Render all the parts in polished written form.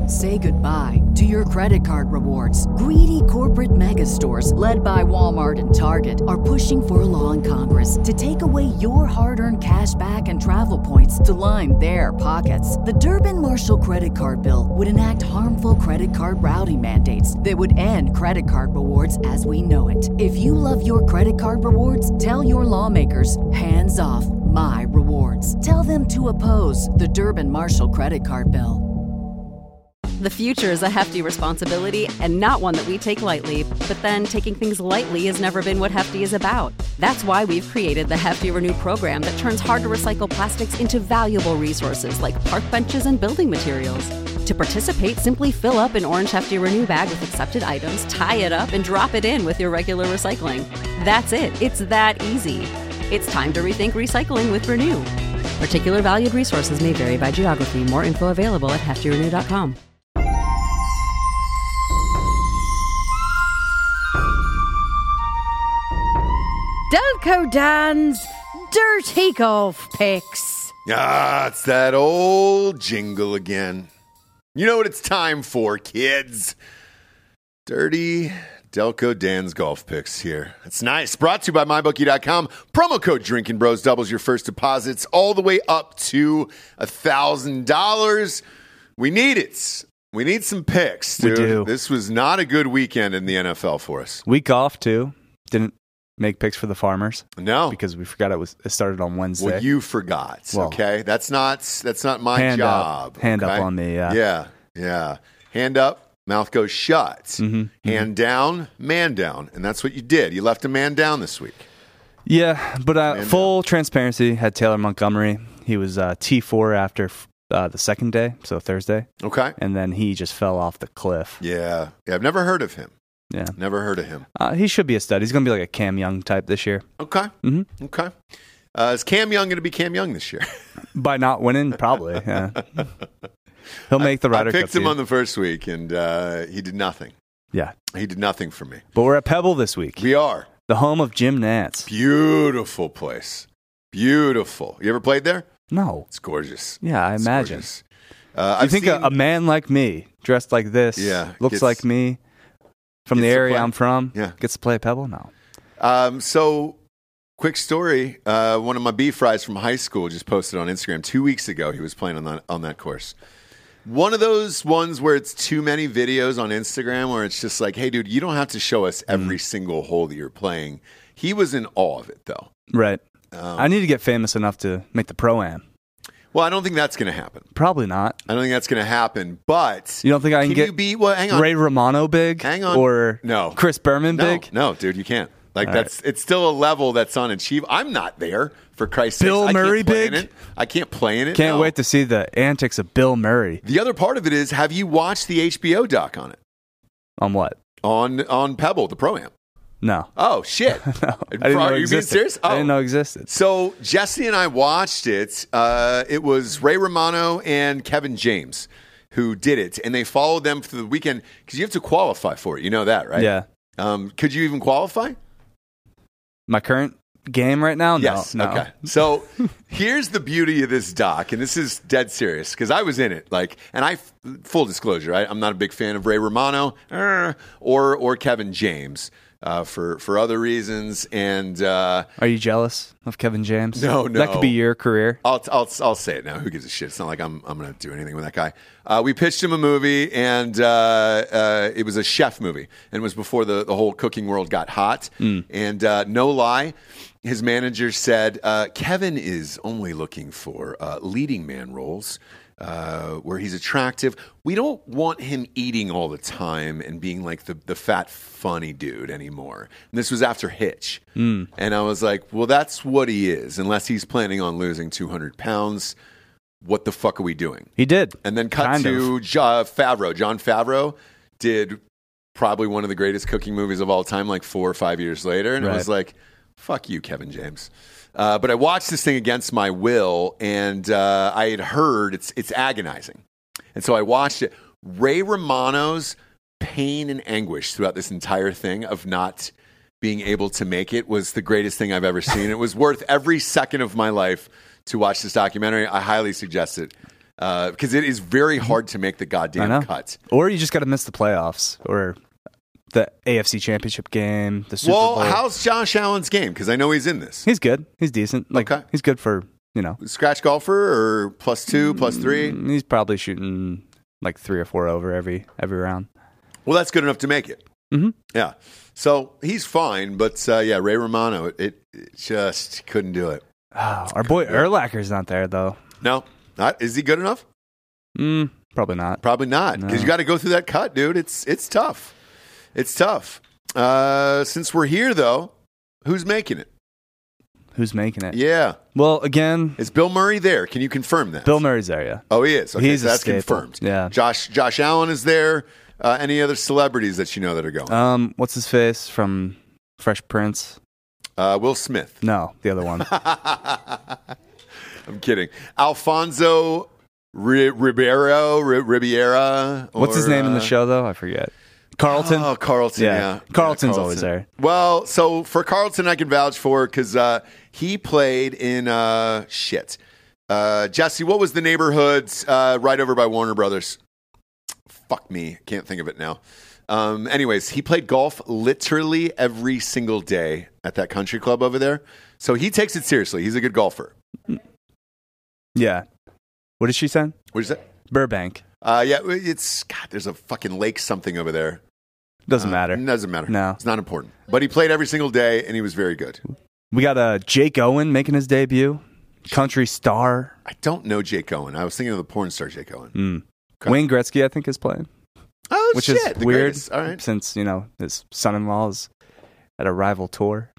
Say goodbye to your credit card rewards. Greedy corporate mega stores, led by Walmart and Target, are pushing for a law in Congress to take away your hard-earned cash back and travel points to line their pockets. The Durbin-Marshall credit card bill would enact harmful credit card routing mandates that would end credit card rewards as we know it. If you love your credit card rewards, tell your lawmakers, hands off my rewards. Tell them to oppose the Durbin-Marshall credit card bill. The future is a hefty responsibility and not one that we take lightly. But then taking things lightly has never been what Hefty is about. That's why we've created the Hefty Renew program that turns hard-to-recycle plastics into valuable resources like park benches and building materials. To participate, simply fill up an orange Hefty Renew bag with accepted items, tie it up, and drop it in with your regular recycling. That's it. It's that easy. It's time to rethink recycling with Renew. Particular valued resources may vary by geography. More info available at heftyrenew.com. Delco Dan's Dirty Golf Picks. Ah, it's that old jingle again. You know what it's time for, kids. Dirty Delco Dan's Golf Picks here. It's nice. Brought to you by MyBookie.com. Promo code Drinking Bros doubles your first deposits all the way up to $1,000. We need it. We need some picks, dude. We do. This was not a good weekend in the NFL for us. Week off, too. Didn't make picks for the Farmers. No. Because we forgot it started on Wednesday. Well, you forgot, okay? That's not my hand job. Hand up on me, yeah. Yeah. Hand up, mouth goes shut. Mm-hmm. Hand down, man down. And that's what you did. You left a man down this week. Yeah, but full transparency, had Taylor Montgomery. He was T4 after the second day, so Thursday. Okay. And then he just fell off the cliff. Yeah. I've never heard of him. Yeah. Never heard of him. He should be a stud. He's going to be like a Cam Young type this year. Okay. Mm-hmm. Okay. Is Cam Young going to be Cam Young this year? By not winning, probably, yeah. He'll make the Ryder Cup. I picked him on the first week, and he did nothing. Yeah. He did nothing for me. But we're at Pebble this week. We are. The home of Jim Nantz. Beautiful place. Beautiful. You ever played there? No. It's gorgeous. Yeah, I imagine. Gorgeous. You think a man like me, dressed like this, looks like me, from the area I'm from, gets to play at Pebble? No. So, quick story. One of my B-Fries from high school just posted on Instagram 2 weeks ago. He was playing on that course. One of those ones where it's too many videos on Instagram where it's just like, hey, dude, you don't have to show us every single hole that you're playing. He was in awe of it, though. Right. I need to get famous enough to make the Pro-Am. Well, I don't think that's going to happen. Probably not. I don't think that's going to happen, but... You don't think I can get you beat, hang on. Ray Romano big? Hang on. Or no. Chris Berman big? No, dude, you can't. It's still a level that's unachievable. I'm not there, for Christ's sake. Bill Murray big? I can't play in it. Can't wait to see the antics of Bill Murray. The other part of it is, have you watched the HBO doc on it? On what? On Pebble, the Pro-Am. No. Oh, shit. No, Are you being serious? I didn't know it existed. So Jesse and I watched it. It was Ray Romano and Kevin James who did it, and they followed them for the weekend because you have to qualify for it. You know that, right? Yeah. Could you even qualify? My current game right now? Yes. No. Okay. So here's the beauty of this doc, and this is dead serious because I was in it. Full disclosure, I'm not a big fan of Ray Romano or Kevin James. For other reasons, and are you jealous of Kevin James? No. That could be your career. I'll say it now. Who gives a shit? It's not like I'm going to do anything with that guy. We pitched him a movie, and it was a chef movie, and it was before the whole cooking world got hot. And no lie, his manager said Kevin is only looking for leading man roles. Where he's attractive. We don't want him eating all the time and being like the fat, funny dude anymore. And this was after Hitch. And I was like, well, that's what he is. Unless he's planning on losing 200 pounds, what the fuck are we doing? He did. And then cut to Favreau. Jon Favreau did probably one of the greatest cooking movies of all time, like 4 or 5 years later. And it was like, fuck you, Kevin James. But I watched this thing against my will, and I had heard it's agonizing. And so I watched it. Ray Romano's pain and anguish throughout this entire thing of not being able to make it was the greatest thing I've ever seen. It was worth every second of my life to watch this documentary. I highly suggest it. Because it is very hard to make the goddamn cut. Or you just got to miss the playoffs or the AFC Championship game, the Super Bowl. Well, how's Josh Allen's game? Because I know he's in this. He's good. He's decent. He's good for, Scratch golfer or +2, +3? He's probably shooting like 3 or 4 over every round. Well, that's good enough to make it. Mm-hmm. Yeah. So he's fine, but Ray Romano, it just couldn't do it. Oh, our boy Urlacher's not there, though. No. Not. Is he good enough? Probably not. Probably not, because you got to go through that cut, dude. It's tough. It's tough. Since we're here, though, who's making it? Who's making it? Yeah. Well, again, is Bill Murray there? Can you confirm that? Bill Murray's there, yeah. Oh, he is. Okay, He's that's confirmed. Yeah. Josh Allen is there. Any other celebrities that you know that are going? What's his face from Fresh Prince? Will Smith. No, the other one. I'm kidding. Alfonso Ribeira. What's his name in the show, though? I forget. Carlton? Oh, Carlton, yeah. Carlton's always there. Well, so for Carlton, I can vouch for because he played in Jesse, what was the neighborhood right over by Warner Brothers? Fuck me. Can't think of it now. Anyways, he played golf literally every single day at that country club over there. So he takes it seriously. He's a good golfer. Yeah. What did she say? What is that? Burbank. Yeah, there's a fucking lake something over there. Doesn't matter. Doesn't matter. No. It's not important. But he played every single day, and he was very good. We got Jake Owen making his debut. Country star. I don't know Jake Owen. I was thinking of the porn star Jake Owen. Okay. Wayne Gretzky, I think, is playing. Oh, which shit. is weird, greatest. All right. Since, his son-in-law is at a rival tour.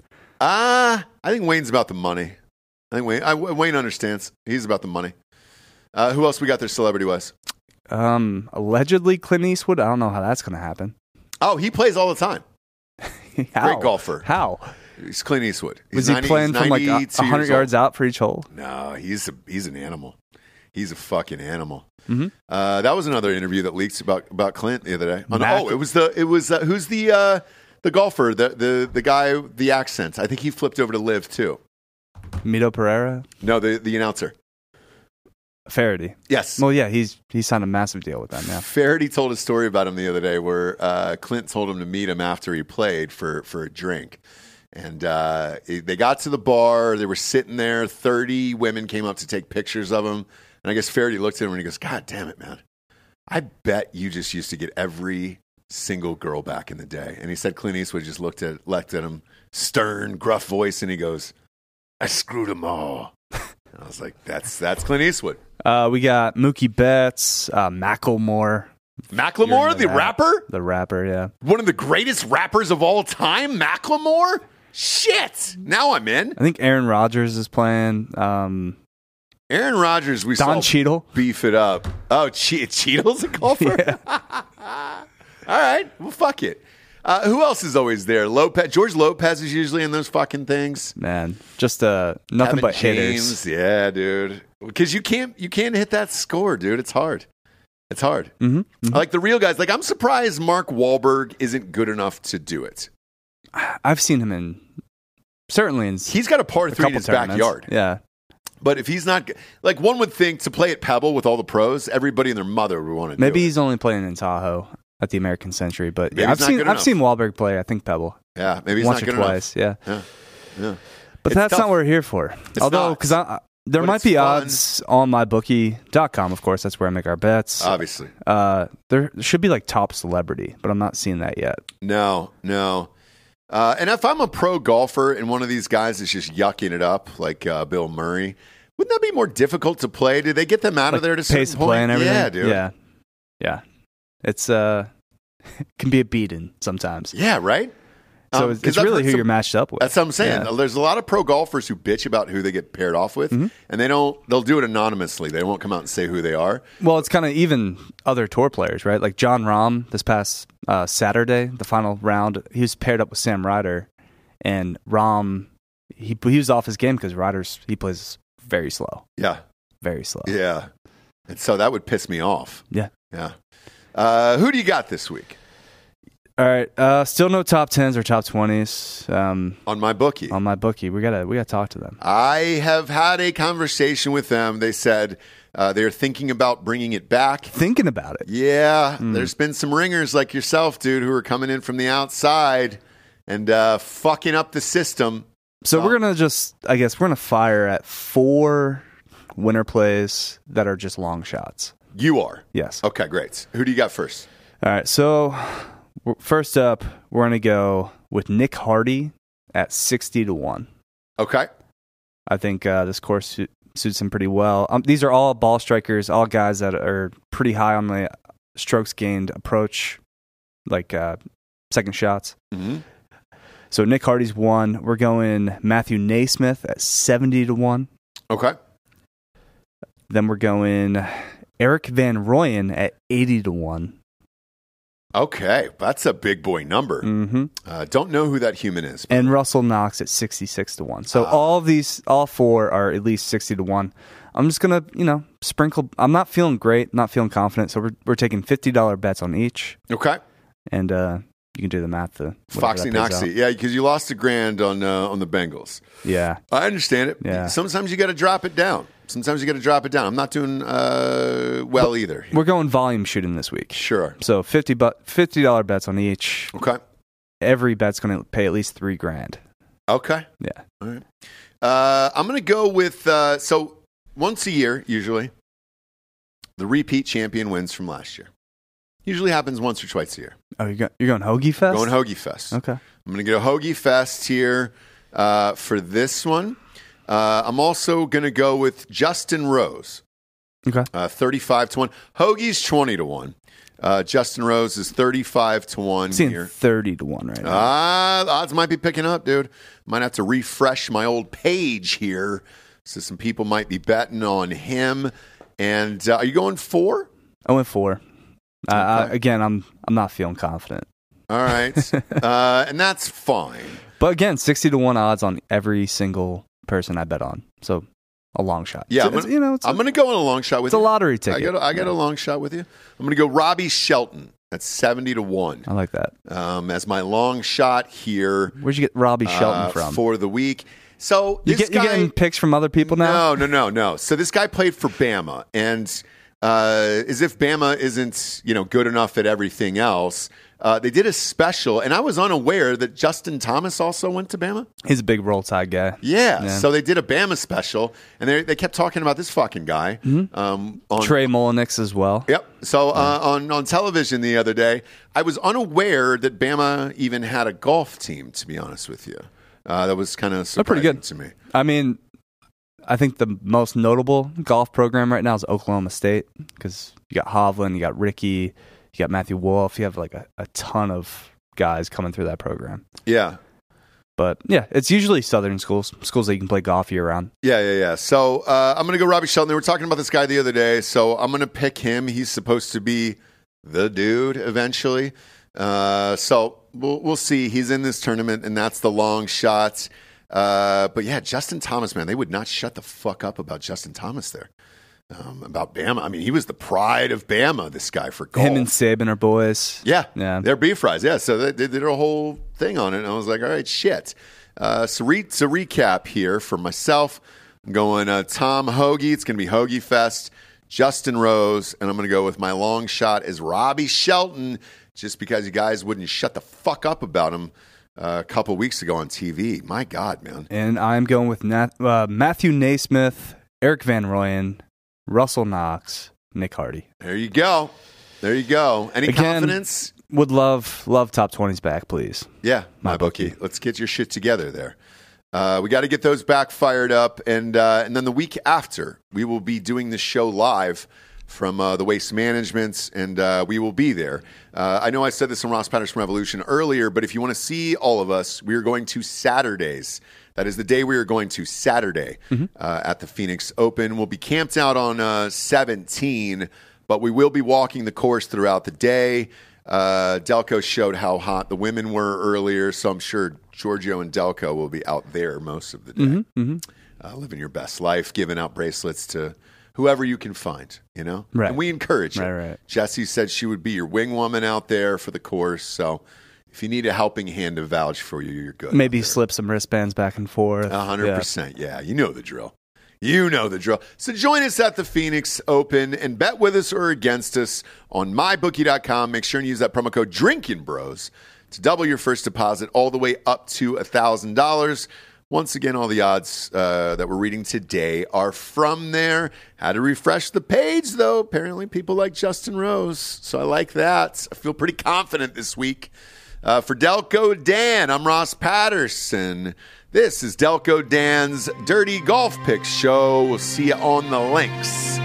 I think Wayne's about the money. I think Wayne understands. He's about the money. Who else we got there celebrity-wise? Allegedly Clint Eastwood. I don't know how that's going to happen. Oh, he plays all the time. Great golfer. How? He's Clint Eastwood. Was he playing from like 100 yards out for each hole? No, he's an animal. He's a fucking animal. Mm-hmm. That was another interview that leaked about Clint the other day. It was who's the golfer, the guy, the accent. I think he flipped over to live too. Mito Pereira? No, the announcer. Faraday. Yes. Well, yeah, he signed a massive deal with them. Yeah. Faraday told a story about him the other day where Clint told him to meet him after he played for a drink. And they got to the bar. They were sitting there. 30 women came up to take pictures of him. And I guess Faraday looked at him and he goes, God damn it, man. I bet you just used to get every single girl back in the day. And he said Clint Eastwood just looked at him, stern, gruff voice, and he goes, I screwed them all. And I was like, that's Clint Eastwood. We got Mookie Betts, Macklemore. Macklemore, the rapper? The rapper, yeah. One of the greatest rappers of all time, Macklemore? Shit. Now I'm in. I think Aaron Rodgers is playing. Aaron Rodgers, we Don saw Cheadle. Beef it up. Oh, Cheadle's a golfer? Yeah. All right. Well, fuck it. Who else is always there? George Lopez is usually in those fucking things. Man, just nothing Evan but James, hitters. Yeah, dude. Because you can't hit that score, dude. It's hard. It's hard. Mm-hmm. Mm-hmm. Like the real guys. Like I'm surprised Mark Wahlberg isn't good enough to do it. I've seen him he's got a par 3 in his backyard. Yeah. But if he's not, like one would think to play at Pebble with all the pros, everybody and their mother would want to do it. Maybe he's only playing in Tahoe at the American Century, but maybe I've seen Wahlberg play, I think Pebble. Yeah, maybe he's once not good or twice, enough. Yeah. But that's not what we're here for. Although, because there might be odds on mybookie.com, of course. That's where I make our bets. Obviously. There should be like top celebrity, but I'm not seeing that yet. No. And if I'm a pro golfer and one of these guys is just yucking it up, like Bill Murray, wouldn't that be more difficult to play? Do they get them out of there to pace of play and everything? Yeah, dude. Yeah. It's can be a beating sometimes. Yeah, right? So it's really who you're matched up with. That's what I'm saying. Yeah. There's a lot of pro golfers who bitch about who they get paired off with, and they'll do it anonymously. They won't come out and say who they are. Well, it's kind of even other tour players, right? Like Jon Rahm this past Saturday, the final round, he was paired up with Sam Ryder, and Rahm, he was off his game because Ryder's, he plays very slow. Yeah. Very slow. Yeah. And so that would piss me off. Yeah. Yeah. Who do you got this week? All right, still no top 10s or top 20s. On my bookie. On my bookie. We gotta talk to them. I have had a conversation with them. They said They're thinking about bringing it back. Thinking about it. Yeah, there's been some ringers like yourself, dude, who are coming in from the outside and fucking up the system. So we're going to I guess we're going to fire at 4 winner plays that are just long shots. You are? Yes. Okay, great. Who do you got first? All right, so first up, we're going to go with Nick Hardy at 60-1. Okay. I think this course suits him pretty well. These are all ball strikers, all guys that are pretty high on the strokes gained approach, like second shots. Mm-hmm. So Nick Hardy's 1. We're going Matthew Naismith at 70-1. Okay. Then we're going Eric Van Rooyen at 80-1. Okay, that's a big boy number. Mm-hmm. Don't know who that human is. And Russell Knox at 66-1. So all 4 are at least 60-1. I'm just gonna, sprinkle. I'm not feeling great, not feeling confident. So we're taking $50 bets on each. Okay. And you can do the math. Foxy Noxy, yeah, because you lost $1,000 on the Bengals. Yeah, I understand it. Yeah. Sometimes you got to drop it down. I'm not doing well either. We're going volume shooting this week. Sure. So $50 bets on each. Okay. Every bet's going to pay at least $3,000. Okay. Yeah. All right. I'm going to go with so once a year, usually, the repeat champion wins from last year. Usually happens once or twice a year. Oh, you're going Hoagie Fest? Going Hoagie Fest. Okay. I'm going to go Hoagie Fest here for this one. I'm also going to go with Justin Rose. Okay. 35-1. Hoagie's 20-1. Justin Rose is 35-1 Seeing here. 30-1 right now. The odds might be picking up, dude. Might have to refresh my old page here. So some people might be betting on him. And are you going 4? I went 4. Okay. Again, I'm not feeling confident. All right. And that's fine. But again, 60-1 odds on every single person I bet on. So a long shot. Yeah, I'm going to go on a long shot with you. It's a lottery ticket. I got a long shot with you. I'm going to go Robbie Shelton at 70-1. I like that. As my long shot here. Where'd you get Robbie Shelton from? For the week. So you getting picks from other people now? No. So this guy played for Bama, and as if Bama isn't good enough at everything else, they did a special, and I was unaware that Justin Thomas also went to Bama. He's a big Roll Tide guy. Yeah. So they did a Bama special, and they kept talking about this fucking guy. On Trey Mullenix as well. Yep. So on television the other day, I was unaware that Bama even had a golf team, to be honest with you. That was kind of surprising pretty good to me. I mean, I think the most notable golf program right now is Oklahoma State, because you got Hovland, you got Ricky, you got Matthew Wolff. You have like a ton of guys coming through that program. Yeah. But yeah, it's usually Southern schools that you can play golf year round. Yeah. So I'm going to go Robbie Shelton. They were talking about this guy the other day, so I'm going to pick him. He's supposed to be the dude eventually. So we'll see. He's in this tournament, and that's the long shot. But yeah, Justin Thomas, man, they would not shut the fuck up about Justin Thomas there. About Bama. I mean, he was the pride of Bama, this guy, for golf. Him and Saban are boys. Yeah. They're beef fries. Yeah. So they did a whole thing on it, and I was like, all right, shit. So recap here for myself. I'm going Tom Hoagie. It's going to be Hoagie Fest. Justin Rose. And I'm going to go with my long shot as Robbie Shelton, just because you guys wouldn't shut the fuck up about him a couple weeks ago on TV. My God, man. And I'm going with Matthew Naismith, Eric Van Rooyen, Russell Knox, Nick Hardy. There you go. Any confidence? Would love top 20s back, please. Yeah, my bookie. Let's get your shit together there. We got to get those back fired up. And then the week after, we will be doing the show live from the Waste Management, and we will be there. I know I said this on Ross Patterson Revolution earlier, but if you want to see all of us, we are going to Saturdays. That is the day we are going to, Saturday, at the Phoenix Open. We'll be camped out on 17, but we will be walking the course throughout the day. Delco showed how hot the women were earlier, so I'm sure Giorgio and Delco will be out there most of the day. Living your best life, giving out bracelets to whoever you can find, Right. And we encourage it. Right. Jessie said she would be your wing woman out there for the course, so if you need a helping hand to vouch for you, you're good. Maybe slip some wristbands back and forth. 100%. Yeah, you know the drill. You know the drill. So join us at the Phoenix Open and bet with us or against us on mybookie.com. Make sure and use that promo code DRINKINBROS to double your first deposit all the way up to $1,000. Once again, all the odds that we're reading today are from there. Had to refresh the page, though. Apparently, people like Justin Rose, so I like that. I feel pretty confident this week. For Delco Dan, I'm Ross Patterson. This is Delco Dan's Dirty Golf Picks Show. We'll see you on the links.